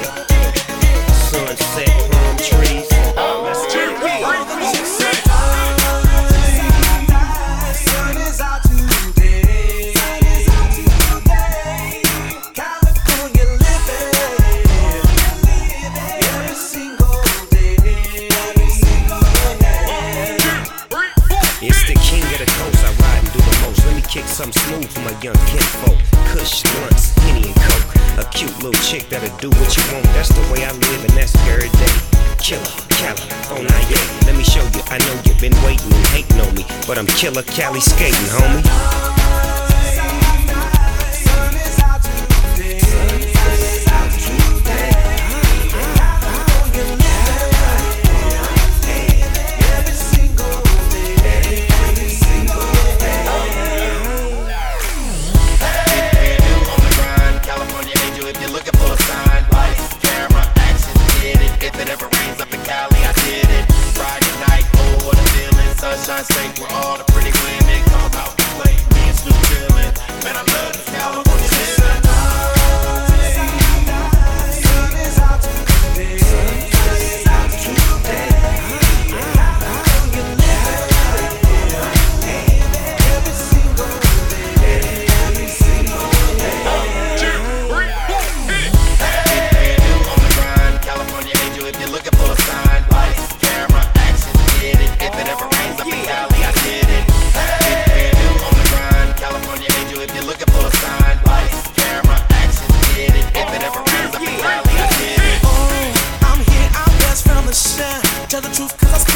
Sunset, palm trees. Let's get it. Sun is out today. California living every single day. It's the king of the coast. I ride and do the most. Let me kick something smooth for my young kinfolk. Kush, blunts, Henny and Coke. A cute little chick that'll do what you want. That's the way I live and that's every day. Killer, California, yeah. Let me show you. I know you've been waiting and hating on me, but I'm Killer Cali skating, homie. Sun is out today. Every single day. On the grind, California angel, if you're looking for a sign. Lights, camera, action, did it. If it ever rains up in Cali, I did it. Friday night, oh, what a feeling. Sunshine State where all the pretty women come out to play. Me and Snoop chillin'. Man, I love this California living. Sun is out today. Every single day. On the grind, California angel, if you're looking for a sign. Lights, camera, action, did it. If it ever rains up in Cali, I did it. On the grind, California angel, if you're looking for a sign. Lights, camera, action, did it. If it ever rains up in Cali, I did it. I'm here, I'm best from the shine. Tell the truth, cause I